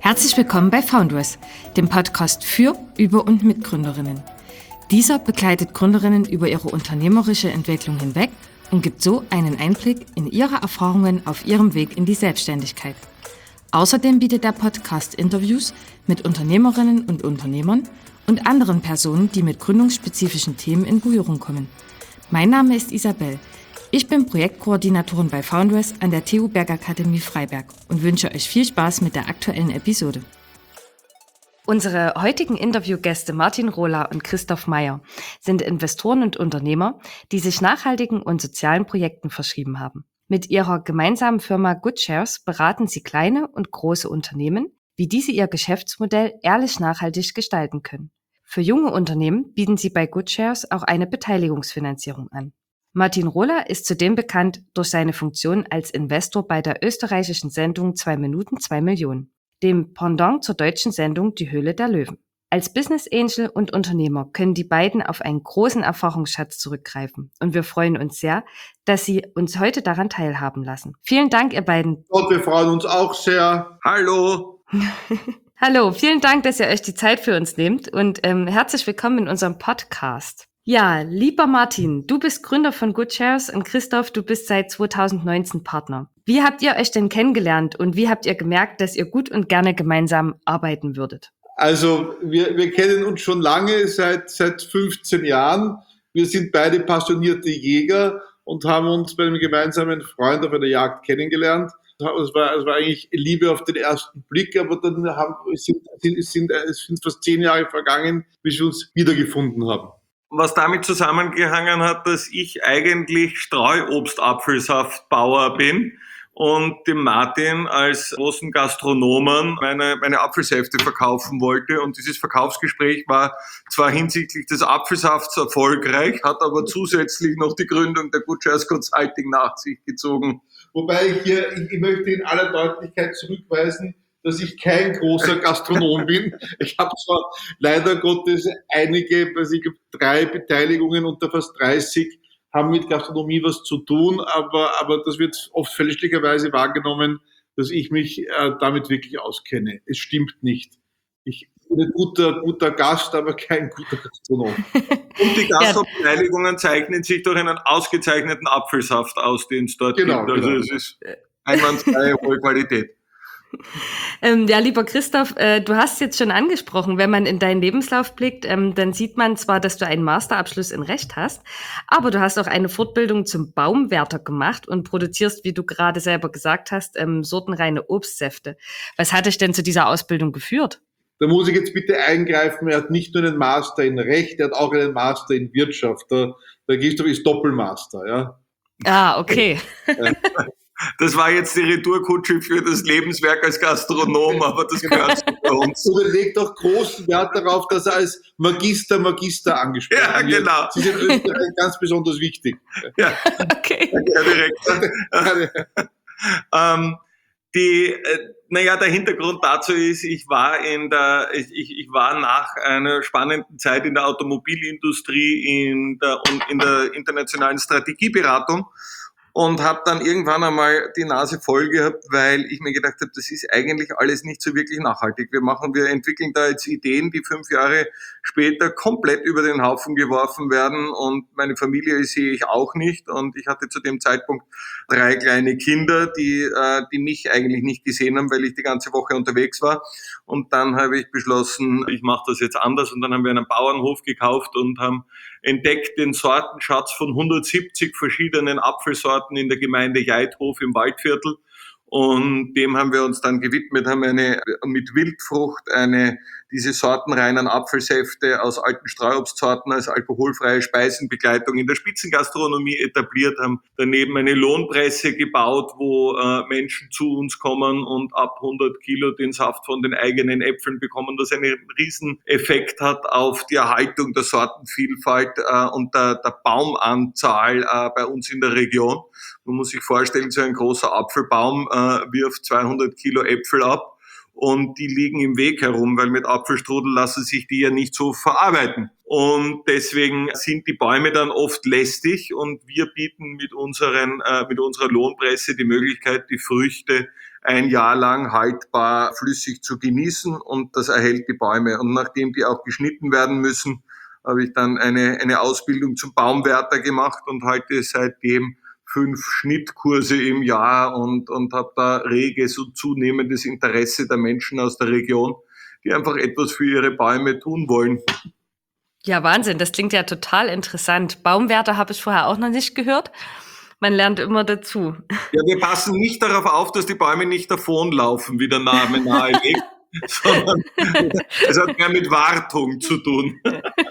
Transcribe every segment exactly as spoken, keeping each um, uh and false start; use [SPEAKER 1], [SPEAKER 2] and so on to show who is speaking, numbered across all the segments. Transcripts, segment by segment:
[SPEAKER 1] Herzlich willkommen bei Foundress, dem Podcast für, über und mit Gründerinnen. Dieser begleitet Gründerinnen über ihre unternehmerische Entwicklung hinweg und gibt so einen Einblick in ihre Erfahrungen auf ihrem Weg in die Selbstständigkeit. Außerdem bietet der Podcast Interviews mit Unternehmerinnen und Unternehmern und anderen Personen, die mit gründungsspezifischen Themen in Berührung kommen. Mein Name ist Isabel. Ich bin Projektkoordinatorin bei Foundress an der T U Bergakademie Freiberg und wünsche euch viel Spaß mit der aktuellen Episode. Unsere heutigen Interviewgäste Martin Rohler und Christoph Meyer sind Investoren und Unternehmer, die sich nachhaltigen und sozialen Projekten verschrieben haben. Mit ihrer gemeinsamen Firma GoodShares beraten sie kleine und große Unternehmen, wie diese ihr Geschäftsmodell ehrlich nachhaltig gestalten können. Für junge Unternehmen bieten sie bei GoodShares auch eine Beteiligungsfinanzierung an. Martin Rohler ist zudem bekannt durch seine Funktion als Investor bei der österreichischen Sendung zwei Minuten zwei Millionen, dem Pendant zur deutschen Sendung Die Höhle der Löwen. Als Business Angel und Unternehmer können die beiden auf einen großen Erfahrungsschatz zurückgreifen und wir freuen uns sehr, dass sie uns heute daran teilhaben lassen. Vielen Dank, ihr beiden.
[SPEAKER 2] Und wir freuen uns auch sehr. Hallo.
[SPEAKER 1] Hallo, vielen Dank, dass ihr euch die Zeit für uns nehmt und ähm, herzlich willkommen in unserem Podcast. Ja, lieber Martin, du bist Gründer von GoodShares und Christoph, du bist seit zweitausendneunzehn Partner. Wie habt ihr euch denn kennengelernt und wie habt ihr gemerkt, dass ihr gut und gerne gemeinsam arbeiten würdet?
[SPEAKER 2] Also wir, wir kennen uns schon lange, seit, seit fünfzehn Jahren. Wir sind beide passionierte Jäger und haben uns bei einem gemeinsamen Freund auf einer Jagd kennengelernt. Es war, es war eigentlich Liebe auf den ersten Blick, aber dann haben, sind, sind, sind, es sind fast zehn Jahre vergangen, bis wir uns wiedergefunden haben.
[SPEAKER 3] Was damit zusammengehangen hat, dass ich eigentlich Streuobstapfelsaftbauer bin und dem Martin als großen Gastronomen meine, meine Apfelsäfte verkaufen wollte. Und dieses Verkaufsgespräch war zwar hinsichtlich des Apfelsafts erfolgreich, hat aber zusätzlich noch die Gründung der GoodShares Consulting nach sich gezogen.
[SPEAKER 2] Wobei ich hier, ich, ich möchte in aller Deutlichkeit zurückweisen, dass ich kein großer Gastronom bin. Ich habe zwar leider Gottes einige, also ich habe drei Beteiligungen unter fast dreißig, haben mit Gastronomie was zu tun, aber, aber das wird oft fälschlicherweise wahrgenommen, dass ich mich äh, damit wirklich auskenne. Es stimmt nicht. Ich bin ein guter, guter Gast, aber kein guter Gastronom.
[SPEAKER 3] Und die Gastrobeteiligungen zeichnen sich durch einen ausgezeichneten Apfelsaft aus, den es dort
[SPEAKER 2] genau,
[SPEAKER 3] gibt. Also
[SPEAKER 2] genau.
[SPEAKER 3] es ist einwandfreie, hohe Qualität.
[SPEAKER 1] Ähm, ja, lieber Christoph, äh, du hast jetzt schon angesprochen, wenn man in deinen Lebenslauf blickt, ähm, dann sieht man zwar, dass du einen Masterabschluss in Recht hast, aber du hast auch eine Fortbildung zum Baumwärter gemacht und produzierst, wie du gerade selber gesagt hast, ähm, sortenreine Obstsäfte. Was hat dich denn zu dieser Ausbildung geführt?
[SPEAKER 2] Da muss ich jetzt bitte eingreifen, er hat nicht nur einen Master in Recht, er hat auch einen Master in Wirtschaft. Der, der Christoph ist Doppelmaster, ja.
[SPEAKER 1] Ah, okay.
[SPEAKER 3] Das war jetzt die Retourkutsche für das Lebenswerk als Gastronom, aber das gehört bei uns.
[SPEAKER 2] Und er legt auch großen Wert darauf, dass er als Magister, Magister angesprochen
[SPEAKER 3] ja,
[SPEAKER 2] wird.
[SPEAKER 3] Genau.
[SPEAKER 2] Sie sind in Österreich ganz besonders wichtig.
[SPEAKER 3] Ja,
[SPEAKER 1] okay.
[SPEAKER 3] Ja, direkt. ähm, die, äh, naja, der Hintergrund dazu ist, ich war in der, ich, ich war nach einer spannenden Zeit in der Automobilindustrie, in der, in der internationalen Strategieberatung. Und habe dann irgendwann einmal die Nase voll gehabt, weil ich mir gedacht habe, das ist eigentlich alles nicht so wirklich nachhaltig. Wir machen, wir entwickeln da jetzt Ideen, die fünf Jahre später komplett über den Haufen geworfen werden und meine Familie sehe ich auch nicht und ich hatte zu dem Zeitpunkt drei kleine Kinder, die, äh, die mich eigentlich nicht gesehen haben, weil ich die ganze Woche unterwegs war und dann habe ich beschlossen, ich mache das jetzt anders und dann haben wir einen Bauernhof gekauft und haben entdeckt den Sortenschatz von hundertsiebzig verschiedenen Apfelsorten in der Gemeinde Jeithof im Waldviertel. Und dem haben wir uns dann gewidmet, haben eine, mit Wildfrucht eine, diese sortenreinen Apfelsäfte aus alten Streuobstsorten als alkoholfreie Speisenbegleitung in der Spitzengastronomie etabliert, haben daneben eine Lohnpresse gebaut, wo äh, Menschen zu uns kommen und ab hundert Kilo den Saft von den eigenen Äpfeln bekommen, das einen riesen Effekt hat auf die Erhaltung der Sortenvielfalt äh, und der, der Baumanzahl äh, bei uns in der Region. Man muss sich vorstellen, so ein großer Apfelbaum äh, wirft zweihundert Kilo Äpfel ab und die liegen im Weg herum, weil mit Apfelstrudel lassen sich die ja nicht so verarbeiten. Und deswegen sind die Bäume dann oft lästig und wir bieten mit unseren, äh, mit unserer Lohnpresse die Möglichkeit, die Früchte ein Jahr lang haltbar flüssig zu genießen und das erhält die Bäume. Und nachdem die auch geschnitten werden müssen, habe ich dann eine, eine Ausbildung zum Baumwärter gemacht und halte seitdem fünf Schnittkurse im Jahr und, und habe da reges und zunehmendes Interesse der Menschen aus der Region, die einfach etwas für ihre Bäume tun wollen.
[SPEAKER 1] Ja, Wahnsinn, das klingt ja total interessant. Baumwärter habe ich vorher auch noch nicht gehört. Man lernt immer dazu.
[SPEAKER 3] Ja, wir passen nicht darauf auf, dass die Bäume nicht davonlaufen, wie der Name nahelegt, sondern es hat mehr mit Wartung zu tun.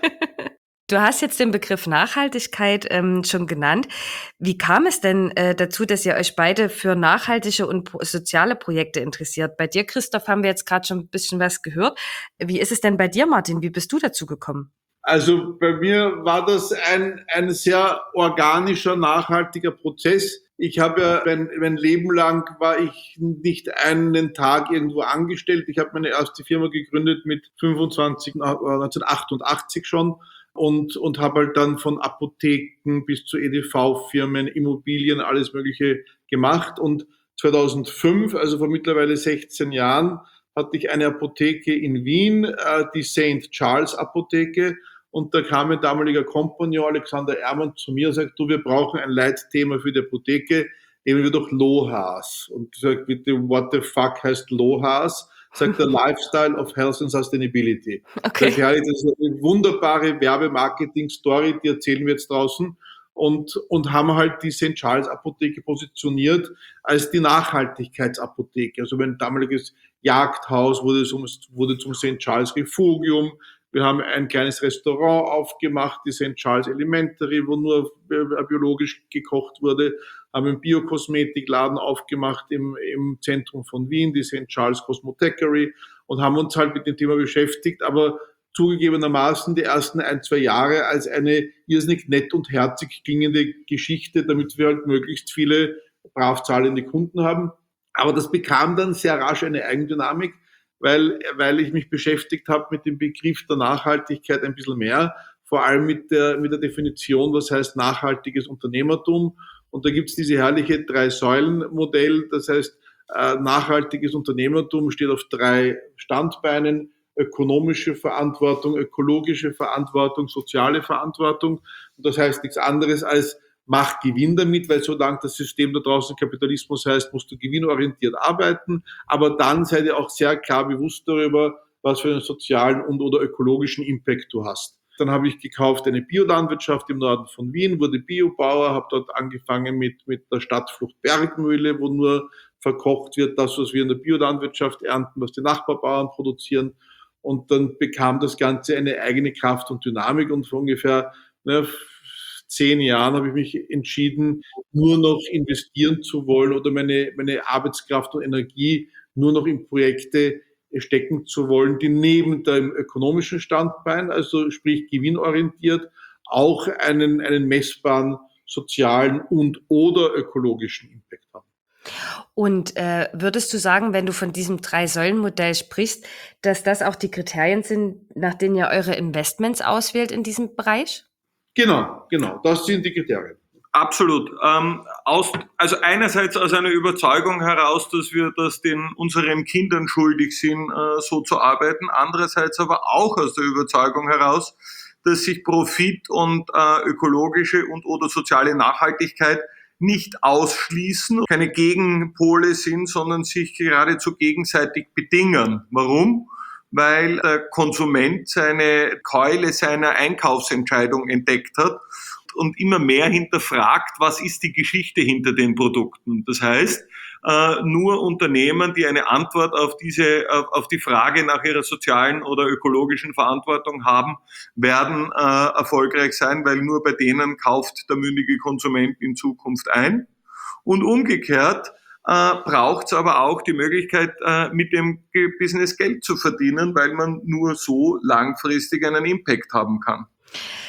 [SPEAKER 1] Du hast jetzt den Begriff Nachhaltigkeit ähm, schon genannt. Wie kam es denn äh, dazu, dass ihr euch beide für nachhaltige und pro- soziale Projekte interessiert? Bei dir, Christoph, haben wir jetzt gerade schon ein bisschen was gehört. Wie ist es denn bei dir, Martin? Wie bist du dazu gekommen?
[SPEAKER 2] Also bei mir war das ein, ein sehr organischer, nachhaltiger Prozess. Ich habe ja mein, mein Leben lang war ich nicht einen Tag irgendwo angestellt. Ich habe meine erste Firma gegründet mit fünfundzwanzig, neunzehnhundertachtundachtzig schon und, und habe halt dann von Apotheken bis zu E D V-Firmen, Immobilien, alles Mögliche gemacht. Und zweitausendfünf, also vor mittlerweile sechzehn Jahren, hatte ich eine Apotheke in Wien, äh, die Saint Charles Apotheke. Und da kam mein damaliger Kompagnon Alexander Ehrmann zu mir und sagt, du, wir brauchen ein Leitthema für die Apotheke, nehmen wir doch LOHAS. Und ich sage, bitte, what the fuck heißt LOHAS? Sagt der Lifestyle of Health and Sustainability.
[SPEAKER 1] Okay.
[SPEAKER 2] Sag, ja, das ist eine wunderbare Werbemarketing-Story, die erzählen wir jetzt draußen. Und, und haben halt die Saint Charles Apotheke positioniert als die Nachhaltigkeitsapotheke. Also mein damaliges Jagdhaus wurde zum, wurde zum Saint Charles Refugium. Wir haben ein kleines Restaurant aufgemacht, die Saint Charles Elementary, wo nur biologisch gekocht wurde, haben einen Biokosmetikladen aufgemacht im, im Zentrum von Wien, die Saint Charles Cosmotechery, und haben uns halt mit dem Thema beschäftigt, aber zugegebenermaßen die ersten ein, zwei Jahre als eine irrsinnig nett und herzig klingende Geschichte, damit wir halt möglichst viele brav zahlende Kunden haben. Aber das bekam dann sehr rasch eine Eigendynamik, weil, weil ich mich beschäftigt habe mit dem Begriff der Nachhaltigkeit ein bisschen mehr, vor allem mit der, mit der Definition, was heißt nachhaltiges Unternehmertum. Und da gibt's diese herrliche Drei-Säulen-Modell, das heißt, äh, nachhaltiges Unternehmertum steht auf drei Standbeinen: ökonomische Verantwortung, ökologische Verantwortung, soziale Verantwortung. Und das heißt nichts anderes als, mach Gewinn damit, weil solange das System da draußen Kapitalismus heißt, musst du gewinnorientiert arbeiten. Aber dann seid ihr auch sehr klar bewusst darüber, was für einen sozialen und oder ökologischen Impact du hast. Dann habe ich gekauft eine Biolandwirtschaft im Norden von Wien, wurde Biobauer, habe dort angefangen mit, mit der Stadtfrucht Bergmühle, wo nur verkocht wird, das, was wir in der Biolandwirtschaft ernten, was die Nachbarbauern produzieren. Und dann bekam das Ganze eine eigene Kraft und Dynamik, und vor ungefähr ne, zehn Jahren habe ich mich entschieden, nur noch investieren zu wollen oder meine, meine Arbeitskraft und Energie nur noch in Projekte stecken zu wollen, die neben dem ökonomischen Standbein, also sprich gewinnorientiert, auch einen, einen messbaren sozialen und oder ökologischen Impact haben.
[SPEAKER 1] Und äh, würdest du sagen, wenn du von diesem Drei-Säulen-Modell sprichst, dass das auch die Kriterien sind, nach denen ihr eure Investments auswählt in diesem Bereich?
[SPEAKER 2] Genau, genau, das sind die Kriterien.
[SPEAKER 3] Absolut. Ähm, aus, also einerseits aus einer Überzeugung heraus, dass wir das den unseren Kindern schuldig sind, äh, so zu arbeiten. Andererseits aber auch aus der Überzeugung heraus, dass sich Profit und äh, ökologische und oder soziale Nachhaltigkeit nicht ausschließen, keine Gegenpole sind, sondern sich geradezu gegenseitig bedingen. Warum? Weil der Konsument seine Keule seiner Einkaufsentscheidung entdeckt hat und immer mehr hinterfragt, was ist die Geschichte hinter den Produkten. Das heißt, nur Unternehmen, die eine Antwort auf diese, auf die Frage nach ihrer sozialen oder ökologischen Verantwortung haben, werden erfolgreich sein, weil nur bei denen kauft der mündige Konsument in Zukunft ein. Und umgekehrt äh, braucht es aber auch die Möglichkeit, äh, mit dem Business Geld zu verdienen, weil man nur so langfristig einen Impact haben kann.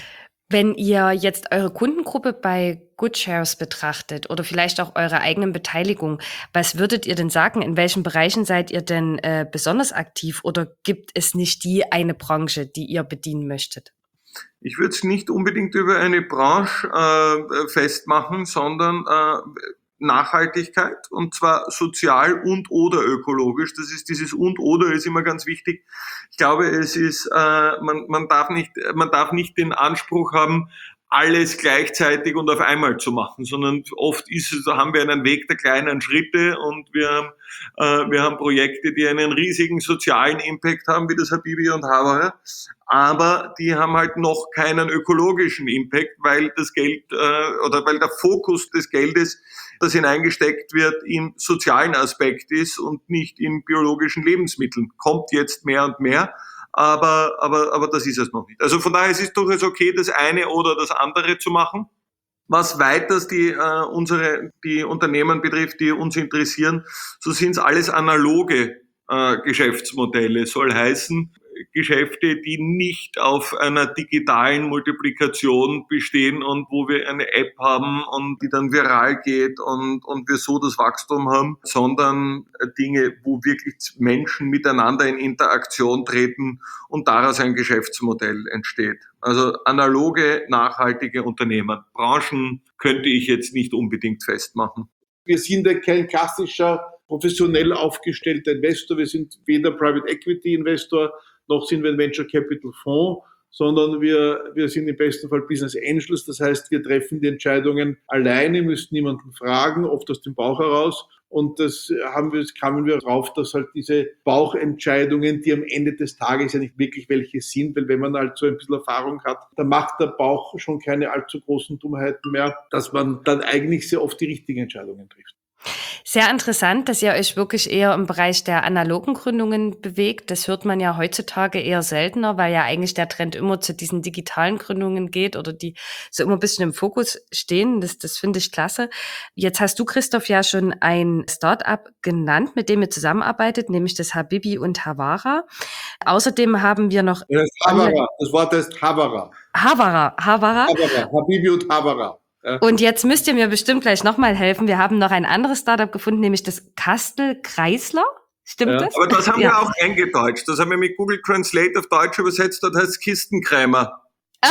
[SPEAKER 1] Wenn ihr jetzt eure Kundengruppe bei GoodShares betrachtet oder vielleicht auch eure eigenen Beteiligung, was würdet ihr denn sagen? In welchen Bereichen seid ihr denn äh, besonders aktiv oder gibt es nicht die eine Branche, die ihr bedienen möchtet?
[SPEAKER 3] Ich würde es nicht unbedingt über eine Branche äh, festmachen, sondern äh, Nachhaltigkeit, und zwar sozial und oder ökologisch. Das ist dieses und oder ist immer ganz wichtig. Ich glaube, es ist äh, man man darf nicht man darf nicht den Anspruch haben, alles gleichzeitig und auf einmal zu machen, sondern oft ist es, da haben wir einen Weg der kleinen Schritte und wir haben äh, wir haben Projekte, die einen riesigen sozialen Impact haben, wie das Habibi und Havara, aber die haben halt noch keinen ökologischen Impact, weil das Geld äh, oder weil der Fokus des Geldes, das hineingesteckt wird, im sozialen Aspekt ist und nicht in biologischen Lebensmitteln. Kommt jetzt mehr und mehr, aber, aber, aber das ist es noch nicht. Also von daher ist es durchaus okay, das eine oder das andere zu machen. Was weiters die, äh, unsere, die Unternehmen betrifft, die uns interessieren, so sind es alles analoge äh, Geschäftsmodelle. Soll heißen, Geschäfte, die nicht auf einer digitalen Multiplikation bestehen und wo wir eine App haben und die dann viral geht und, und wir so das Wachstum haben, sondern Dinge, wo wirklich Menschen miteinander in Interaktion treten und daraus ein Geschäftsmodell entsteht. Also analoge, nachhaltige Unternehmen. Branchen könnte ich jetzt nicht unbedingt festmachen.
[SPEAKER 2] Wir sind ja kein klassischer, professionell aufgestellter Investor. Wir sind weder Private Equity Investor, noch sind wir ein Venture Capital Fonds, sondern wir, wir sind im besten Fall Business Angels. Das heißt, wir treffen die Entscheidungen alleine, müssen niemanden fragen, oft aus dem Bauch heraus. Und das haben wir, kamen wir drauf, dass halt diese Bauchentscheidungen, die am Ende des Tages ja nicht wirklich welche sind, weil wenn man halt so ein bisschen Erfahrung hat, dann macht der Bauch schon keine allzu großen Dummheiten mehr, dass man dann eigentlich sehr oft die richtigen Entscheidungen trifft.
[SPEAKER 1] Sehr interessant, dass ihr euch wirklich eher im Bereich der analogen Gründungen bewegt. Das hört man ja heutzutage eher seltener, weil ja eigentlich der Trend immer zu diesen digitalen Gründungen geht oder die so immer ein bisschen im Fokus stehen. Das, das finde ich klasse. Jetzt hast du, Christoph, ja schon ein Start-up genannt, mit dem ihr zusammenarbeitet, nämlich das Habibi und Havara. Außerdem haben wir noch...
[SPEAKER 2] Das heißt Havara. Das Wort heißt Havara.
[SPEAKER 1] Havara. Havara.
[SPEAKER 2] Havara. Habibi und Havara. Ja.
[SPEAKER 1] Und jetzt müsst ihr mir bestimmt gleich nochmal helfen. Wir haben noch ein anderes Startup gefunden, nämlich das Kastel-Kreisler. Stimmt
[SPEAKER 2] Ja.
[SPEAKER 1] das?
[SPEAKER 3] Aber das haben
[SPEAKER 1] Ja.
[SPEAKER 3] wir auch eingedeutscht. Das haben wir mit Google Translate auf Deutsch übersetzt. Das heißt Kistenkrämer.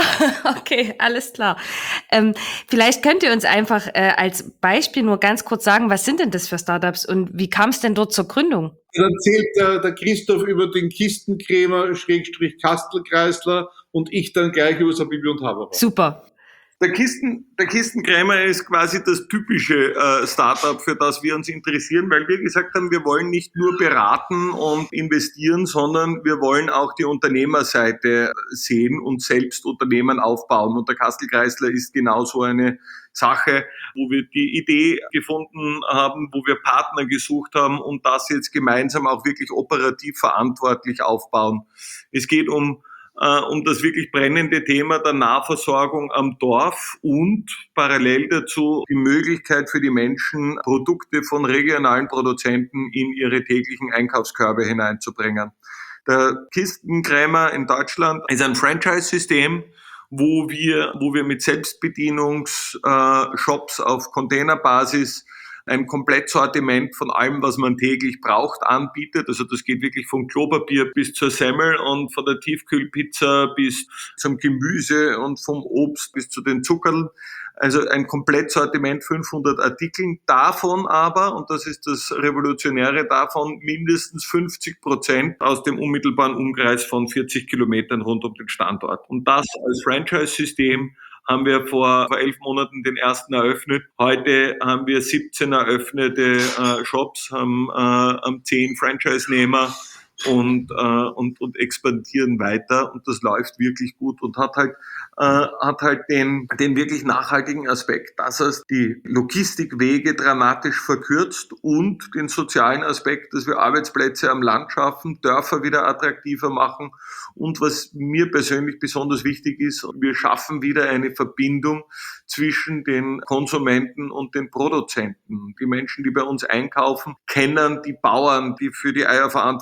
[SPEAKER 1] Okay, alles klar. Ähm, vielleicht könnt ihr uns einfach äh, als Beispiel nur ganz kurz sagen, was sind denn das für Startups und wie kam es denn dort zur Gründung?
[SPEAKER 2] Dann erzählt der, der Christoph über den Kistenkrämer, Schrägstrich Kastelkreisler und ich dann gleich über Habibi und Havara.
[SPEAKER 1] Super.
[SPEAKER 3] Der, Kisten, der Kistenkrämer ist quasi das typische äh, Startup, für das wir uns interessieren, weil wir gesagt haben, wir wollen nicht nur beraten und investieren, sondern wir wollen auch die Unternehmerseite sehen und selbst Unternehmen aufbauen. Und der Kastelkreisler ist genau so eine Sache, wo wir die Idee gefunden haben, wo wir Partner gesucht haben und das jetzt gemeinsam auch wirklich operativ verantwortlich aufbauen. Es geht um um das wirklich brennende Thema der Nahversorgung am Dorf und parallel dazu die Möglichkeit für die Menschen, Produkte von regionalen Produzenten in ihre täglichen Einkaufskörbe hineinzubringen. Der Kistenkrämer in Deutschland ist ein Franchise-System, wo wir, wo wir mit Selbstbedienungsshops auf Containerbasis ein Komplettsortiment von allem, was man täglich braucht, anbietet. Also das geht wirklich vom Klopapier bis zur Semmel und von der Tiefkühlpizza bis zum Gemüse und vom Obst bis zu den Zuckerl. Also ein Komplettsortiment, fünfhundert Artikeln. Davon aber, und das ist das Revolutionäre, davon mindestens fünfzig Prozent aus dem unmittelbaren Umkreis von vierzig Kilometern rund um den Standort. Und das als Franchise-System haben wir vor, vor elf Monaten den ersten eröffnet. Heute haben wir siebzehn eröffnete äh, Shops, haben, äh, haben zehn Franchise-Nehmer und, äh, und, und expandieren weiter. Und das läuft wirklich gut und hat halt, äh, hat halt den, den wirklich nachhaltigen Aspekt, dass es die Logistikwege dramatisch verkürzt und den sozialen Aspekt, dass wir Arbeitsplätze am Land schaffen, Dörfer wieder attraktiver machen. Und was mir persönlich besonders wichtig ist, wir schaffen wieder eine Verbindung zwischen den Konsumenten und den Produzenten. Die Menschen, die bei uns einkaufen, kennen die Bauern, die für die Eier verantwortlich sind.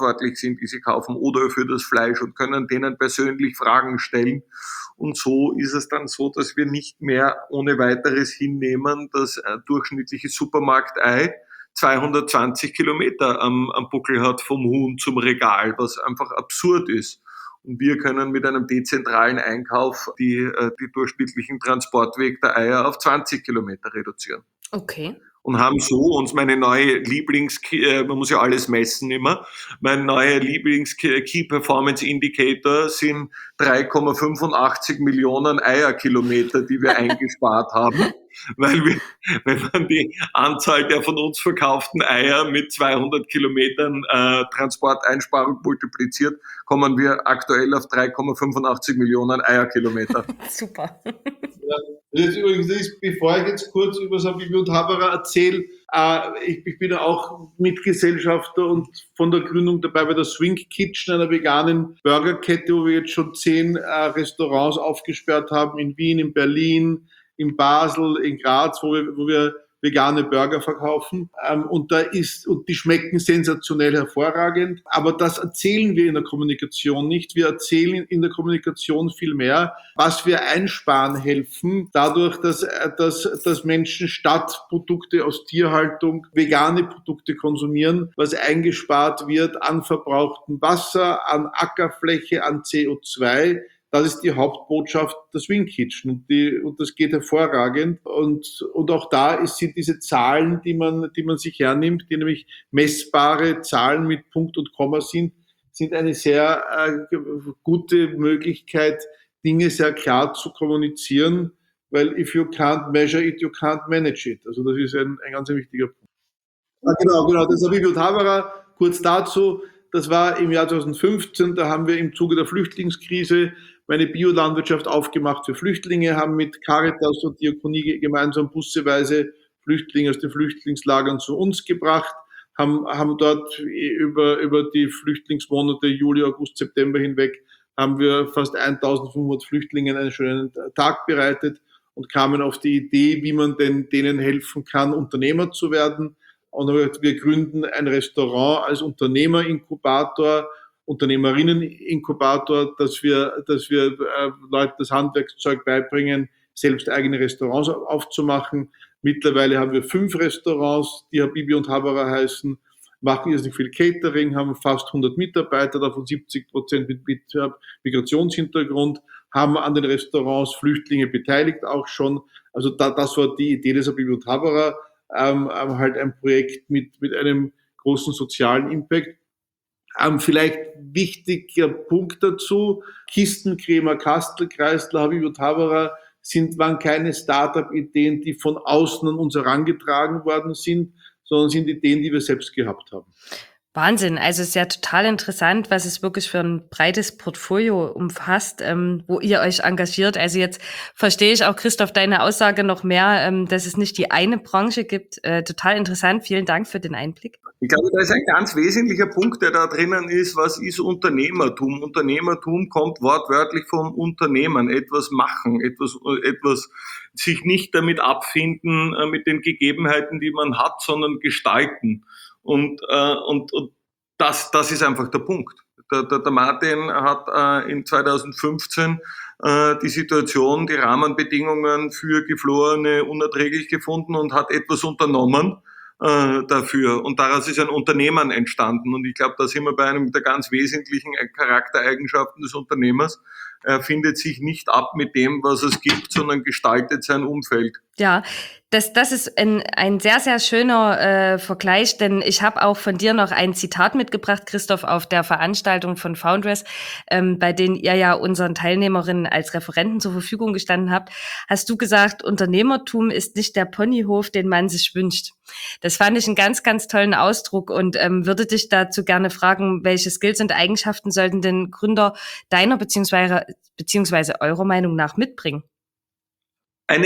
[SPEAKER 3] sind, die sie kaufen, oder für das Fleisch und können denen persönlich Fragen stellen. Und so ist es dann so, dass wir nicht mehr ohne weiteres hinnehmen, dass ein durchschnittliches Supermarktei zweihundertzwanzig Kilometer am, am Buckel hat vom Huhn zum Regal, was einfach absurd ist. Und wir können mit einem dezentralen Einkauf die, die durchschnittlichen Transportweg der Eier auf zwanzig Kilometer reduzieren.
[SPEAKER 1] Okay.
[SPEAKER 3] Und haben so uns meine neue Lieblings, man muss ja alles messen immer, mein neuer Lieblings-Key Performance Indicator sind drei Komma fünfundachtzig Millionen Eierkilometer, die wir eingespart haben. Weil wir, wenn man die Anzahl der von uns verkauften Eier mit zweihundert Kilometern äh, Transporteinsparung multipliziert, kommen wir aktuell auf drei Komma fünfundachtzig Millionen Eierkilometer.
[SPEAKER 1] Super.
[SPEAKER 2] Ja, das ist übrigens, das ist, bevor ich jetzt kurz über Bibi und Haberer erzähle, äh, ich, ich bin ja auch Mitgesellschafter und von der Gründung dabei bei der Swing Kitchen, einer veganen Burgerkette, wo wir jetzt schon zehn äh, Restaurants aufgesperrt haben, in Wien, in Berlin, in Basel, in Graz, wo wir, wo wir vegane Burger verkaufen. Ähm, und da ist, und die schmecken sensationell hervorragend. Aber das erzählen wir in der Kommunikation nicht. Wir erzählen in der Kommunikation viel mehr, was wir einsparen helfen, dadurch, dass, dass, dass Menschen statt Produkte aus Tierhaltung vegane Produkte konsumieren, was eingespart wird an verbrauchtem Wasser, an Ackerfläche, an C O zwei. Das ist die Hauptbotschaft der Swing Kitchen und, die, und das geht hervorragend. Und, und auch da ist, sind diese Zahlen, die man, die man sich hernimmt, die nämlich messbare Zahlen mit Punkt und Komma sind, sind eine sehr äh, gute Möglichkeit, Dinge sehr klar zu kommunizieren, weil if you can't measure it, you can't manage it. Also das ist ein, ein ganz wichtiger Punkt. Ah, genau, genau, das ist Bibi und Haberer. Kurz dazu, das war im Jahr zweitausendfünfzehn, da haben wir im Zuge der Flüchtlingskrise meine Biolandwirtschaft aufgemacht für Flüchtlinge, haben mit Caritas und Diakonie gemeinsam busseweise Flüchtlinge aus den Flüchtlingslagern zu uns gebracht, haben, haben dort über, über die Flüchtlingsmonate Juli, August, September hinweg, haben wir fast eintausendfünfhundert Flüchtlingen einen schönen Tag bereitet und kamen auf die Idee, wie man denn denen helfen kann, Unternehmer zu werden. Und wir gründen ein Restaurant als Unternehmerinkubator, Unternehmerinneninkubator, dass wir, dass wir äh, Leuten das Handwerkszeug beibringen, selbst eigene Restaurants aufzumachen. Mittlerweile haben wir fünf Restaurants, die Bibi und Haberer heißen, machen irrsinnig viel Catering, haben fast hundert Mitarbeiter, davon siebzig Prozent mit, mit Migrationshintergrund, haben an den Restaurants Flüchtlinge beteiligt auch schon. Also da, das war die Idee des Bibi und Haberer, ähm, halt ein Projekt mit, mit einem großen sozialen Impact. Ähm, vielleicht wichtiger Punkt dazu, Kistenkrämer, Kastel, Kreisler, Bibi und Haberer sind, waren keine Start-up-Ideen, die von außen an uns herangetragen worden sind, sondern sind Ideen, die wir selbst gehabt haben.
[SPEAKER 1] Wahnsinn, also es ist ja total interessant, was es wirklich für ein breites Portfolio umfasst, ähm, wo ihr euch engagiert. Also jetzt verstehe ich auch, Christoph, deine Aussage noch mehr, ähm, dass es nicht die eine Branche gibt. Äh, total interessant, vielen Dank für den Einblick.
[SPEAKER 3] Ich glaube, da ist ein ganz wesentlicher Punkt, der da drinnen ist, was ist Unternehmertum? Unternehmertum kommt wortwörtlich vom Unternehmen, etwas machen, etwas, etwas sich nicht damit abfinden, äh, mit den Gegebenheiten, die man hat, sondern gestalten. Und, äh, und, und das, das ist einfach der Punkt. Der, der, der Martin hat äh, in zweitausendfünfzehn äh, die Situation, die Rahmenbedingungen für Geflohene unerträglich gefunden und hat etwas unternommen äh, dafür. Und daraus ist ein Unternehmen entstanden. Und ich glaube, da sind wir bei einem der ganz wesentlichen Charaktereigenschaften des Unternehmers. Er findet sich nicht ab mit dem, was es gibt, sondern gestaltet sein Umfeld.
[SPEAKER 1] Ja, das, das ist ein, ein sehr, sehr schöner äh, Vergleich, denn ich habe auch von dir noch ein Zitat mitgebracht, Christoph, auf der Veranstaltung von Foundress, ähm, bei denen ihr ja unseren Teilnehmerinnen als Referenten zur Verfügung gestanden habt. Hast du gesagt, Unternehmertum ist nicht der Ponyhof, den man sich wünscht. Das fand ich einen ganz, ganz tollen Ausdruck und ähm, würde dich dazu gerne fragen, welche Skills und Eigenschaften sollten denn Gründer deiner beziehungsweise, beziehungsweise eurer Meinung nach mitbringen?
[SPEAKER 3] Eine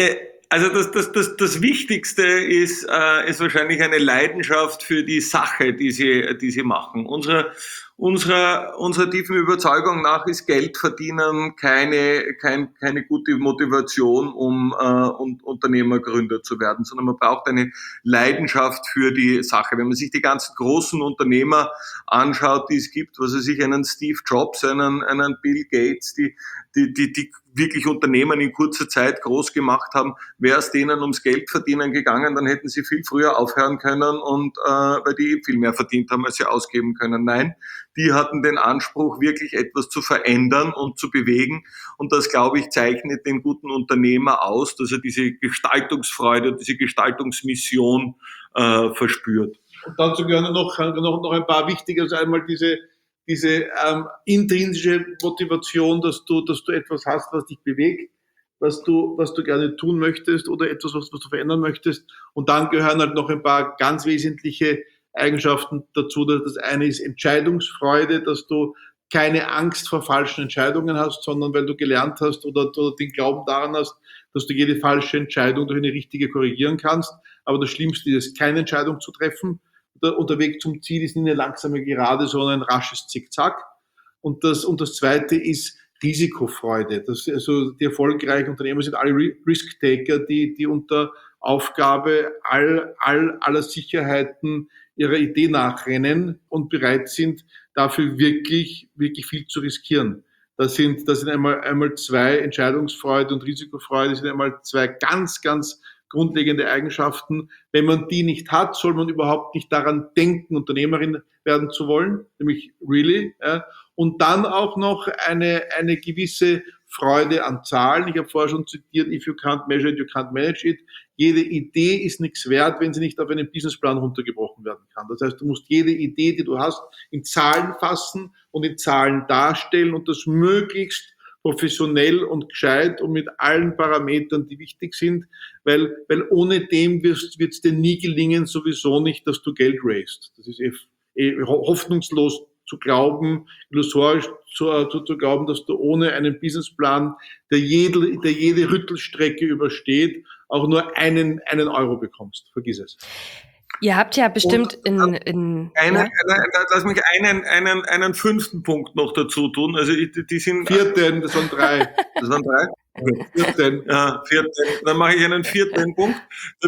[SPEAKER 3] Also das, das, das, das Wichtigste ist, äh, ist wahrscheinlich eine Leidenschaft für die Sache, die sie, die sie machen. Unsere, unsere, unserer tiefen Überzeugung nach ist Geld verdienen keine, kein, keine gute Motivation, um, äh, um Unternehmergründer zu werden, sondern man braucht eine Leidenschaft für die Sache. Wenn man sich die ganzen großen Unternehmer anschaut, die es gibt, was weiß ich, einen Steve Jobs, einen, einen Bill Gates, die, die, die, die wirklich Unternehmen in kurzer Zeit groß gemacht haben, wäre es denen ums Geld verdienen gegangen, dann hätten sie viel früher aufhören können und äh, weil die viel mehr verdient haben, als sie ausgeben können. Nein, die hatten den Anspruch, wirklich etwas zu verändern und zu bewegen. Und das, glaube ich, zeichnet den guten Unternehmer aus, dass er diese Gestaltungsfreude, diese Gestaltungsmission äh, verspürt.
[SPEAKER 2] Und dazu gehören noch, noch, noch ein paar wichtige, also einmal diese diese ähm, intrinsische Motivation, dass du, dass du etwas hast, was dich bewegt, was du, was du gerne tun möchtest oder etwas, was, was du verändern möchtest. Und dann gehören halt noch ein paar ganz wesentliche Eigenschaften dazu. Das eine ist Entscheidungsfreude, dass du keine Angst vor falschen Entscheidungen hast, sondern weil du gelernt hast oder, oder den Glauben daran hast, dass du jede falsche Entscheidung durch eine richtige korrigieren kannst. Aber das Schlimmste ist, keine Entscheidung zu treffen. Und der Weg zum Ziel ist nicht eine langsame Gerade, sondern ein rasches Zickzack. Und das, und das Zweite ist Risikofreude. Das, also die erfolgreichen Unternehmer sind alle Risk-Taker, die, die unter Aufgabe all, all, aller Sicherheiten ihrer Idee nachrennen und bereit sind, dafür wirklich, wirklich viel zu riskieren. Das sind, das sind einmal, einmal zwei Entscheidungsfreude und Risikofreude, das sind einmal zwei ganz, ganz grundlegende Eigenschaften. Wenn man die nicht hat, soll man überhaupt nicht daran denken, Unternehmerin werden zu wollen, nämlich really. Ja. Und dann auch noch eine, eine gewisse Freude an Zahlen. Ich habe vorher schon zitiert, if you can't measure it, you can't manage it. Jede Idee ist nichts wert, wenn sie nicht auf einen Businessplan runtergebrochen werden kann. Das heißt, du musst jede Idee, die du hast, in Zahlen fassen und in Zahlen darstellen und das möglichst professionell und gescheit und mit allen Parametern, die wichtig sind, weil, weil ohne dem wird es dir nie gelingen, sowieso nicht, dass du Geld raised. Das ist eh, eh hoffnungslos zu glauben, illusorisch zu, zu, zu glauben, dass du ohne einen Businessplan, der jede, der jede Rüttelstrecke übersteht, auch nur einen, einen Euro bekommst. Vergiss es.
[SPEAKER 1] Ihr habt ja bestimmt und, in... in
[SPEAKER 3] eine,
[SPEAKER 1] ja?
[SPEAKER 3] eine, lass mich einen, einen, einen fünften Punkt noch dazu tun. Also die, die sind...
[SPEAKER 2] Vierten, das waren drei.
[SPEAKER 3] Das waren drei?
[SPEAKER 2] Okay. Vierten.
[SPEAKER 3] Ja, vierten. Dann mache ich einen vierten Punkt.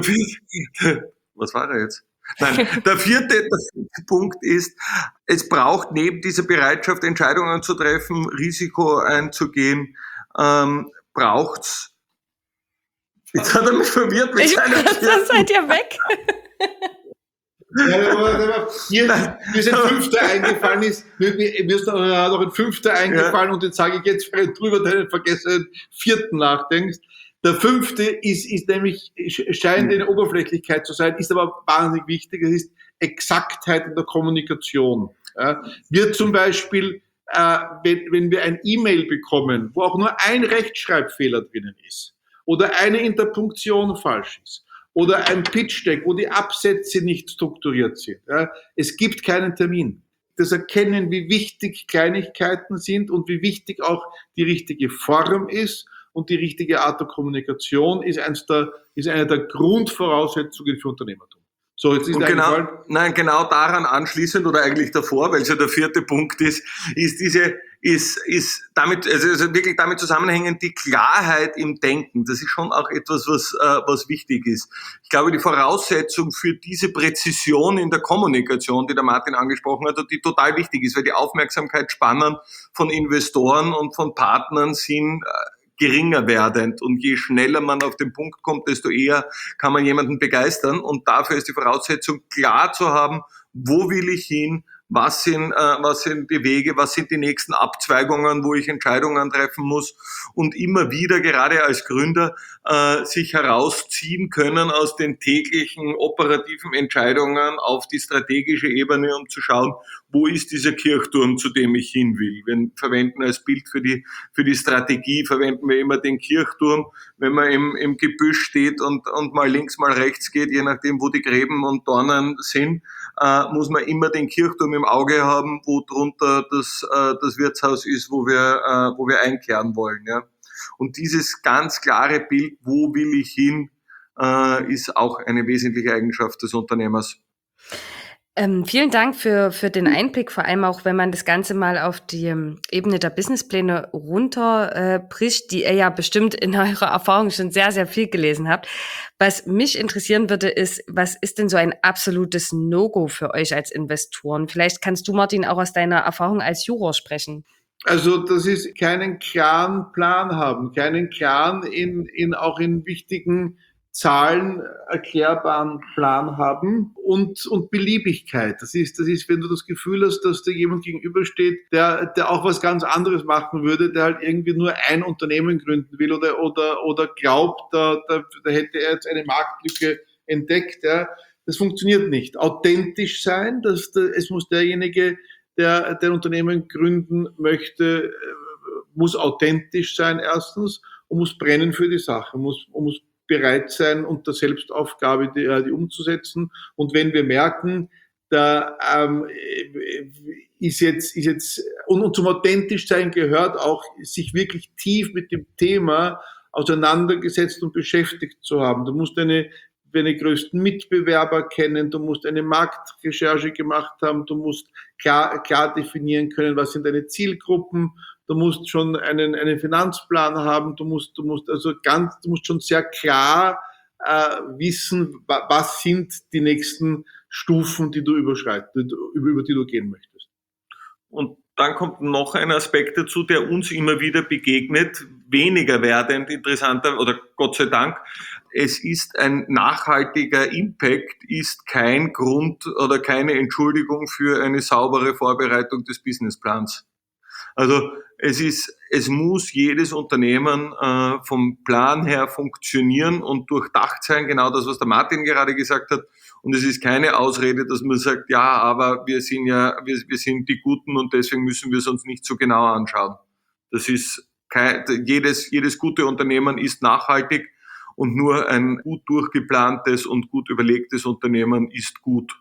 [SPEAKER 3] Was war er jetzt? Nein, der vierte, der vierte Punkt ist, es braucht neben dieser Bereitschaft, Entscheidungen zu treffen, Risiko einzugehen, ähm, braucht's. Jetzt hat er mich verwirrt mit seinem
[SPEAKER 1] Dann seid ihr weg.
[SPEAKER 2] Ja, aber, aber hier, mir ist ein Fünfter eingefallen, ist, mir, mir ist noch ein Fünfter eingefallen ja. Und den sage ich jetzt, weil du drüber deinen vergessenen vierten nachdenkst. Der fünfte ist, ist nämlich, scheint eine Oberflächlichkeit zu sein, ist aber wahnsinnig wichtig, das ist Exaktheit in der Kommunikation. Ja, wir zum Beispiel, äh, wenn, wenn wir ein E-Mail bekommen, wo auch nur ein Rechtschreibfehler drinnen ist oder eine Interpunktion falsch ist, oder ein Pitch-Deck, wo die Absätze nicht strukturiert sind. Ja. Es gibt keinen Termin. Das Erkennen, wie wichtig Kleinigkeiten sind und wie wichtig auch die richtige Form ist und die richtige Art der Kommunikation ist, eins der, ist eine der Grundvoraussetzungen für Unternehmertum. So, jetzt ist
[SPEAKER 3] und genau, nein, genau daran anschließend oder eigentlich davor, weil es ja der vierte Punkt ist, ist diese, ist, ist damit, also, also wirklich damit zusammenhängend die Klarheit im Denken. Das ist schon auch etwas, was, äh, was wichtig ist. Ich glaube, die Voraussetzung für diese Präzision in der Kommunikation, die der Martin angesprochen hat, die total wichtig ist, weil die Aufmerksamkeitsspannen von Investoren und von Partnern sind, äh, geringer werdend. Und je schneller man auf den Punkt kommt, desto eher kann man jemanden begeistern. Und dafür ist die Voraussetzung, klar zu haben, wo will ich hin, was sind, äh, was sind die Wege, was sind die nächsten Abzweigungen, wo ich Entscheidungen treffen muss und immer wieder, gerade als Gründer, äh, sich herausziehen können aus den täglichen operativen Entscheidungen auf die strategische Ebene, um zu schauen, wo ist dieser Kirchturm, zu dem ich hin will. Wir verwenden als Bild für die, für die Strategie, verwenden wir immer den Kirchturm, wenn man im, im Gebüsch steht und, und mal links, mal rechts geht, je nachdem, wo die Gräben und Dornen sind, äh, muss man immer den Kirchturm im Auge haben, wo drunter das, äh, das Wirtshaus ist, wo wir, äh, wo wir einkehren wollen, ja. Und dieses ganz klare Bild, wo will ich hin, äh, ist auch eine wesentliche Eigenschaft des Unternehmers.
[SPEAKER 1] Ähm, vielen Dank für, für den Einblick, vor allem auch, wenn man das Ganze mal auf die ähm, Ebene der Businesspläne runterbricht, äh, die ihr ja bestimmt in eurer Erfahrung schon sehr, sehr viel gelesen habt. Was mich interessieren würde, ist, was ist denn so ein absolutes No-Go für euch als Investoren? Vielleicht kannst du, Martin, auch aus deiner Erfahrung als Juror sprechen.
[SPEAKER 2] Also das ist keinen klaren Plan haben, keinen klaren, in, in, auch in wichtigen Zahlen erklärbaren Plan haben und, und Beliebigkeit. Das ist, das ist, wenn du das Gefühl hast, dass da jemand gegenübersteht, der, der auch was ganz anderes machen würde, der halt irgendwie nur ein Unternehmen gründen will oder, oder, oder glaubt, da, da, da hätte er jetzt eine Marktlücke entdeckt. Ja. Das funktioniert nicht. Authentisch sein, dass, es muss derjenige, der, der Unternehmen gründen möchte, muss authentisch sein erstens und muss brennen für die Sache, muss, muss bereit sein, unter Selbstaufgabe die, die umzusetzen. Und wenn wir merken, da ähm, ist jetzt, ist jetzt und, und zum authentisch sein gehört auch, sich wirklich tief mit dem Thema auseinandergesetzt und beschäftigt zu haben. Du musst deine deine größten Mitbewerber kennen, du musst eine Marktrecherche gemacht haben, du musst klar, klar definieren können, was sind deine Zielgruppen, du musst schon einen, einen Finanzplan haben, du musst, du musst also ganz, du musst schon sehr klar äh, wissen, was sind die nächsten Stufen, die du überschreitest, über, über die du gehen möchtest.
[SPEAKER 3] Und dann kommt noch ein Aspekt dazu, der uns immer wieder begegnet, weniger werdend interessanter, oder Gott sei Dank. Es ist ein nachhaltiger Impact, ist kein Grund oder keine Entschuldigung für eine saubere Vorbereitung des Businessplans. Also es ist, es muss jedes Unternehmen äh, vom Plan her funktionieren und durchdacht sein, genau das, was der Martin gerade gesagt hat. Und es ist keine Ausrede, dass man sagt, ja, aber wir sind ja, wir, wir sind die Guten und deswegen müssen wir es uns nicht so genau anschauen. Das ist kein, jedes, jedes gute Unternehmen ist nachhaltig und nur ein gut durchgeplantes und gut überlegtes Unternehmen ist gut.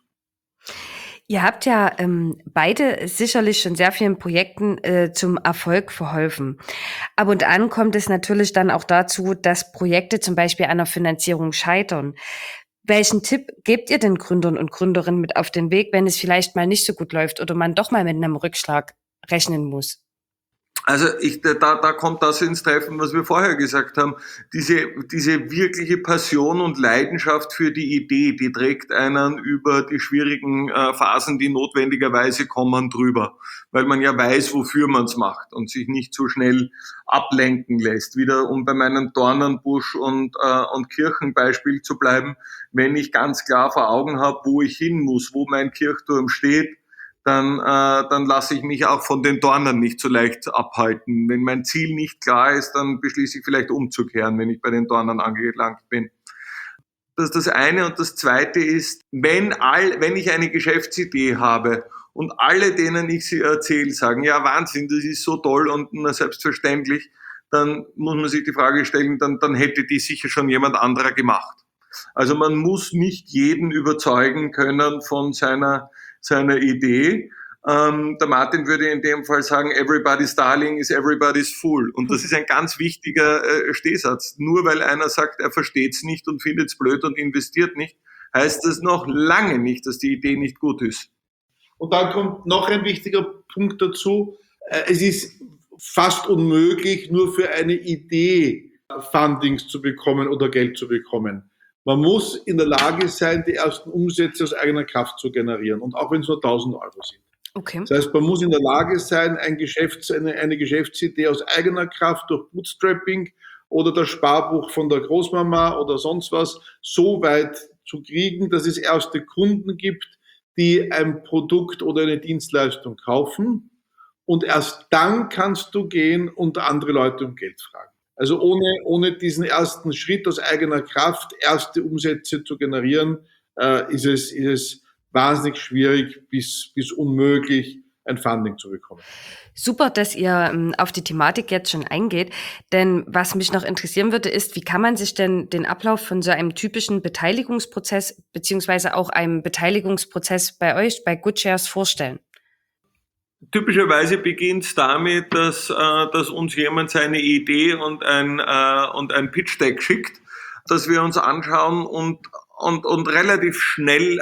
[SPEAKER 1] Ihr habt ja ähm, beide sicherlich schon sehr vielen Projekten äh, zum Erfolg verholfen. Ab und an kommt es natürlich dann auch dazu, dass Projekte zum Beispiel an der Finanzierung scheitern. Welchen Tipp gebt ihr den Gründern und Gründerinnen mit auf den Weg, wenn es vielleicht mal nicht so gut läuft oder man doch mal mit einem Rückschlag rechnen muss?
[SPEAKER 3] Also ich, da, da kommt das ins Treffen, was wir vorher gesagt haben. Diese, diese wirkliche Passion und Leidenschaft für die Idee, die trägt einen über die schwierigen äh, Phasen, die notwendigerweise kommen, drüber. Weil man ja weiß, wofür man es macht und sich nicht so schnell ablenken lässt. Wieder, um bei meinem Dornenbusch und, äh, und Kirchenbeispiel zu bleiben, wenn ich ganz klar vor Augen habe, wo ich hin muss, wo mein Kirchturm steht, dann, äh, dann lasse ich mich auch von den Dornen nicht so leicht abhalten. Wenn mein Ziel nicht klar ist, dann beschließe ich vielleicht umzukehren, wenn ich bei den Dornen angelangt bin. Das ist das eine. Und das zweite ist, wenn, all, wenn ich eine Geschäftsidee habe und alle, denen ich sie erzähle, sagen, ja Wahnsinn, das ist so toll und na, selbstverständlich, dann muss man sich die Frage stellen, dann, dann hätte die sicher schon jemand anderer gemacht. Also man muss nicht jeden überzeugen können von seiner seiner Idee. Ähm, der Martin würde in dem Fall sagen, everybody's darling is everybody's fool. Und das ist ein ganz wichtiger äh, Stehsatz. Nur weil einer sagt, er versteht's nicht und findet's blöd und investiert nicht, heißt das noch lange nicht, dass die Idee nicht gut ist.
[SPEAKER 2] Und dann kommt noch ein wichtiger Punkt dazu. Es ist fast unmöglich, nur für eine Idee Fundings zu bekommen oder Geld zu bekommen. Man muss in der Lage sein, die ersten Umsätze aus eigener Kraft zu generieren. Und auch wenn es nur tausend Euro sind.
[SPEAKER 1] Okay.
[SPEAKER 2] Das heißt, man muss in der Lage sein, ein Geschäfts-, eine, eine Geschäftsidee aus eigener Kraft durch Bootstrapping oder das Sparbuch von der Großmama oder sonst was so weit zu kriegen, dass es erste Kunden gibt, die ein Produkt oder eine Dienstleistung kaufen. Und erst dann kannst du gehen und andere Leute um Geld fragen. Also ohne, ohne diesen ersten Schritt aus eigener Kraft, erste Umsätze zu generieren, äh, ist es, ist es wahnsinnig schwierig bis, bis unmöglich, ein Funding zu bekommen.
[SPEAKER 1] Super, dass ihr ähm, auf die Thematik jetzt schon eingeht, denn was mich noch interessieren würde, ist, wie kann man sich denn den Ablauf von so einem typischen Beteiligungsprozess beziehungsweise auch einem Beteiligungsprozess bei euch, bei GoodShares vorstellen?
[SPEAKER 3] Typischerweise beginnt es damit, dass, äh, dass uns jemand seine Idee und ein, äh, und ein Pitch-Deck schickt. das wir uns anschauen und Und, und relativ schnell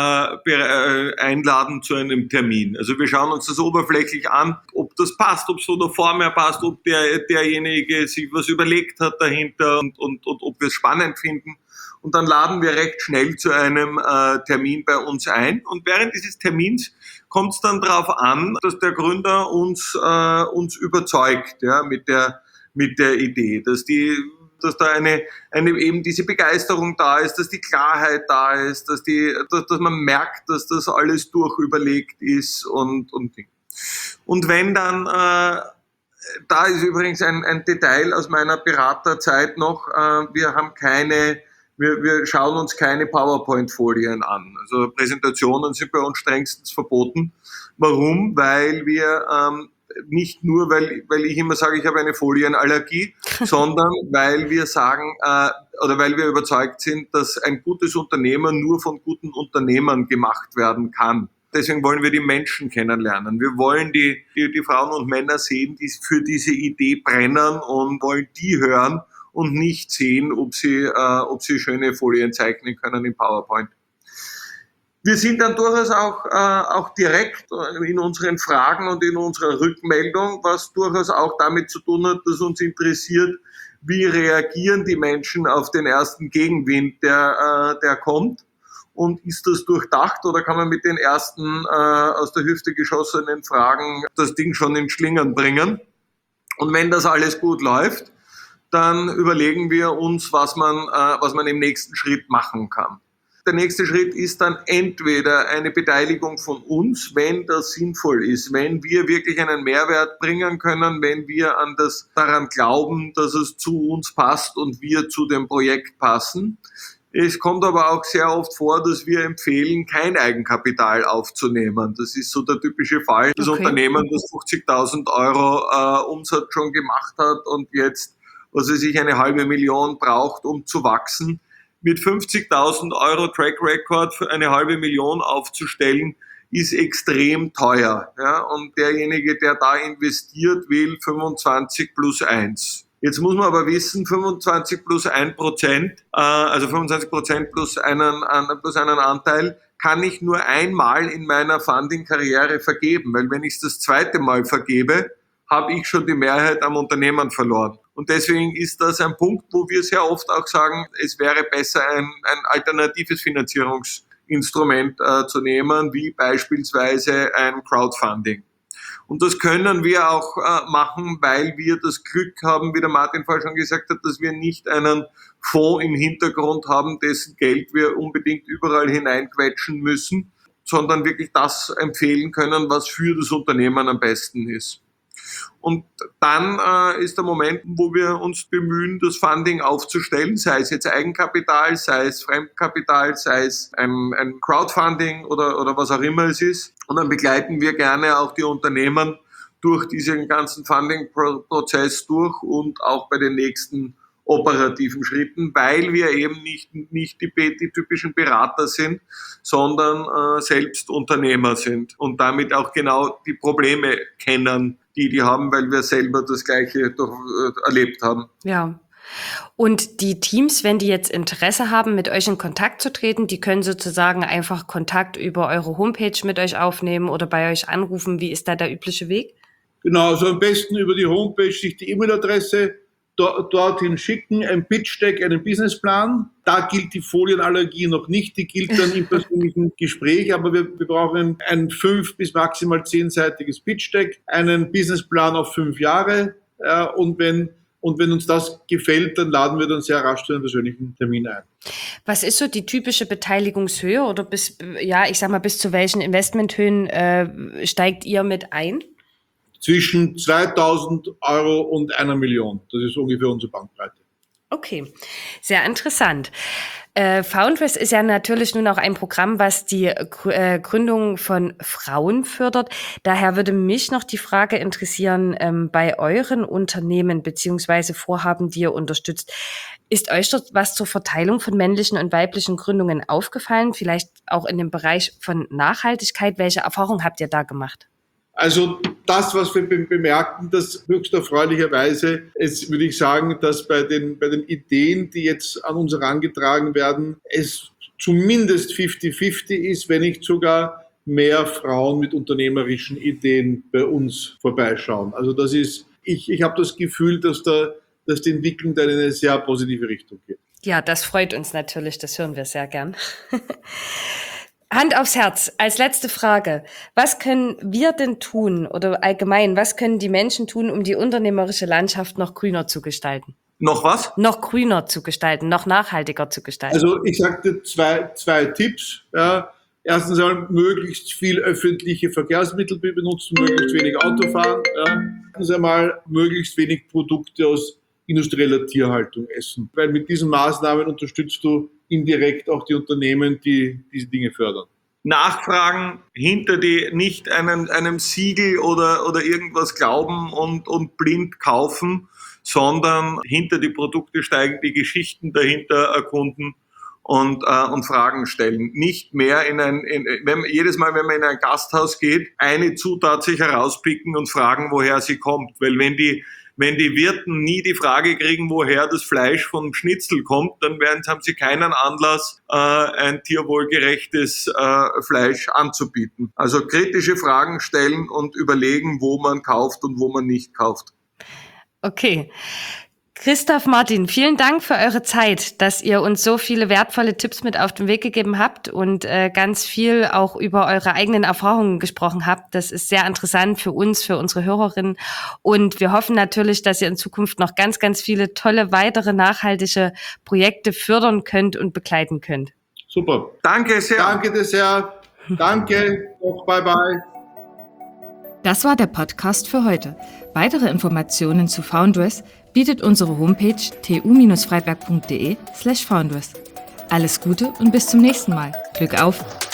[SPEAKER 3] äh, einladen zu einem Termin. Also wir schauen uns das oberflächlich an, ob das passt, ob es von der Form her passt, ob der, derjenige sich was überlegt hat dahinter und, und, und ob wir es spannend finden. Und dann laden wir recht schnell zu einem äh, Termin bei uns ein. Und während dieses Termins kommt es dann darauf an, dass der Gründer uns, äh, uns überzeugt, ja, mit der, mit der Idee, dass die dass da eine, eine eben diese Begeisterung da ist, dass die Klarheit da ist, dass die, dass, dass man merkt, dass das alles durchüberlegt ist und, und, und wenn dann, äh, da ist übrigens ein, ein Detail aus meiner Beraterzeit noch, äh, wir haben keine, wir, wir schauen uns keine PowerPoint-Folien an. Also Präsentationen sind bei uns strengstens verboten. Warum? Weil wir, ähm, nicht nur, weil, weil ich immer sage, ich habe eine Folienallergie, sondern weil wir sagen, äh, oder weil wir überzeugt sind, dass ein gutes Unternehmen nur von guten Unternehmern gemacht werden kann. Deswegen wollen wir die Menschen kennenlernen. Wir wollen die, die, die Frauen und Männer sehen, die für diese Idee brennen und wollen die hören und nicht sehen, ob sie, äh, ob sie schöne Folien zeichnen können in PowerPoint. Wir sind dann durchaus auch, äh, auch direkt in unseren Fragen und in unserer Rückmeldung, was durchaus auch damit zu tun hat, dass uns interessiert, wie reagieren die Menschen auf den ersten Gegenwind, der, äh, der kommt. Und ist das durchdacht oder kann man mit den ersten äh, aus der Hüfte geschossenen Fragen das Ding schon in Schlingern bringen? Und wenn das alles gut läuft, dann überlegen wir uns, was man, äh, was man im nächsten Schritt machen kann. Der nächste Schritt ist dann entweder eine Beteiligung von uns, wenn das sinnvoll ist, wenn wir wirklich einen Mehrwert bringen können, wenn wir an das, daran glauben, dass es zu uns passt und wir zu dem Projekt passen. Es kommt aber auch sehr oft vor, dass wir empfehlen, kein Eigenkapital aufzunehmen. Das ist so der typische Fall. Das okay. Unternehmen, das fünfzigtausend Euro äh, Umsatz schon gemacht hat und jetzt, was weiß ich, eine halbe Million braucht, um zu wachsen. Mit fünfzigtausend Euro Track Record für eine halbe Million aufzustellen, ist extrem teuer. Ja? Und derjenige, der da investiert, will fünfundzwanzig plus eins. Jetzt muss man aber wissen, fünfundzwanzig plus ein Prozent, äh, also fünfundzwanzig Prozent plus einen, plus einen Anteil, kann ich nur einmal in meiner Funding-Karriere vergeben. Weil wenn ich es das zweite Mal vergebe, habe ich schon die Mehrheit am Unternehmen verloren. Und deswegen ist das ein Punkt, wo wir sehr oft auch sagen, es wäre besser, ein, ein alternatives Finanzierungsinstrument äh, zu nehmen, wie beispielsweise ein Crowdfunding. Und das können wir auch äh, machen, weil wir das Glück haben, wie der Martin vorher schon gesagt hat, dass wir nicht einen Fonds im Hintergrund haben, dessen Geld wir unbedingt überall hineinquetschen müssen, sondern wirklich das empfehlen können, was für das Unternehmen am besten ist. Und dann äh, ist der Moment, wo wir uns bemühen, das Funding aufzustellen, sei es jetzt Eigenkapital, sei es Fremdkapital, sei es ein, ein Crowdfunding oder, oder was auch immer es ist. Und dann begleiten wir gerne auch die Unternehmen durch diesen ganzen Funding-Prozess durch und auch bei den nächsten operativen Schritten, weil wir eben nicht, nicht die, die typischen Berater sind, sondern äh, selbst Unternehmer sind und damit auch genau die Probleme kennen, die die haben, weil wir selber das Gleiche doch, äh, erlebt haben.
[SPEAKER 1] Ja. Und die Teams, wenn die jetzt Interesse haben, mit euch in Kontakt zu treten, die können sozusagen einfach Kontakt über eure Homepage mit euch aufnehmen oder bei euch anrufen. Wie ist da der übliche Weg?
[SPEAKER 2] Genau, also am besten über die Homepage sich die E-Mail-Adresse dorthin schicken, ein Pitch-Deck, einen Businessplan. Da gilt die Folienallergie noch nicht, die gilt dann im persönlichen Gespräch, aber wir, wir brauchen ein fünf- bis maximal zehnseitiges Pitch-Deck, einen Businessplan auf fünf Jahre äh, und wenn Und wenn uns das gefällt, dann laden wir dann sehr rasch zu einem persönlichen Termin ein.
[SPEAKER 1] Was ist so die typische Beteiligungshöhe oder bis, ja, ich sag mal, bis zu welchen Investmenthöhen äh, steigt ihr mit ein?
[SPEAKER 2] Zwischen zweitausend Euro und einer Million. Das ist ungefähr unsere Bandbreite.
[SPEAKER 1] Okay, sehr interessant. Äh, Foundress ist ja natürlich nun auch ein Programm, was die äh, Gründung von Frauen fördert. Daher würde mich noch die Frage interessieren, ähm, bei euren Unternehmen beziehungsweise Vorhaben, die ihr unterstützt, ist euch dort was zur Verteilung von männlichen und weiblichen Gründungen aufgefallen? Vielleicht auch in dem Bereich von Nachhaltigkeit. Welche Erfahrungen habt ihr da gemacht?
[SPEAKER 2] Also das, was wir bemerken, dass höchst erfreulicherweise, es würde ich sagen, dass bei den, bei den Ideen, die jetzt an uns herangetragen werden, es zumindest fifty fifty ist, wenn nicht sogar mehr Frauen mit unternehmerischen Ideen bei uns vorbeischauen. Also das ist, ich, ich habe das Gefühl, dass, da, dass die Entwicklung da in eine sehr positive Richtung geht.
[SPEAKER 1] Ja, das freut uns natürlich, das hören wir sehr gern. Hand aufs Herz, als letzte Frage. Was können wir denn tun oder allgemein, was können die Menschen tun, um die unternehmerische Landschaft noch grüner zu gestalten?
[SPEAKER 3] Noch was?
[SPEAKER 1] Noch grüner zu gestalten, noch nachhaltiger zu gestalten.
[SPEAKER 2] Also ich sagte zwei, zwei Tipps. Ja. Erstens einmal möglichst viel öffentliche Verkehrsmittel benutzen, möglichst wenig Auto fahren. Ja. Zweitens einmal möglichst wenig Produkte aus industrieller Tierhaltung essen. Weil mit diesen Maßnahmen unterstützt du indirekt auch die Unternehmen, die diese Dinge fördern.
[SPEAKER 3] Nachfragen, hinter die nicht einem, einem Siegel oder, oder irgendwas glauben und, und blind kaufen, sondern hinter die Produkte steigen, die Geschichten dahinter erkunden und, äh, und Fragen stellen. Nicht mehr in ein, in, wenn, jedes Mal, wenn man in ein Gasthaus geht, eine Zutat sich herauspicken und fragen, woher sie kommt. Weil wenn die Wenn die Wirten nie die Frage kriegen, woher das Fleisch vom Schnitzel kommt, dann werden, haben sie keinen Anlass, äh, ein tierwohlgerechtes äh, Fleisch anzubieten. Also kritische Fragen stellen und überlegen, wo man kauft und wo man nicht kauft.
[SPEAKER 1] Okay. Christoph, Martin, vielen Dank für eure Zeit, dass ihr uns so viele wertvolle Tipps mit auf den Weg gegeben habt und äh, ganz viel auch über eure eigenen Erfahrungen gesprochen habt. Das ist sehr interessant für uns, für unsere Hörerinnen. Und wir hoffen natürlich, dass ihr in Zukunft noch ganz, ganz viele tolle weitere nachhaltige Projekte fördern könnt und begleiten könnt.
[SPEAKER 2] Super.
[SPEAKER 3] Danke sehr.
[SPEAKER 2] Danke dir sehr. Danke. Bye, bye.
[SPEAKER 1] Das war der Podcast für heute. Weitere Informationen zu Foundress bietet unsere Homepage t u Freiberg punkt de slash foundress. Alles Gute und bis zum nächsten Mal. Glück auf!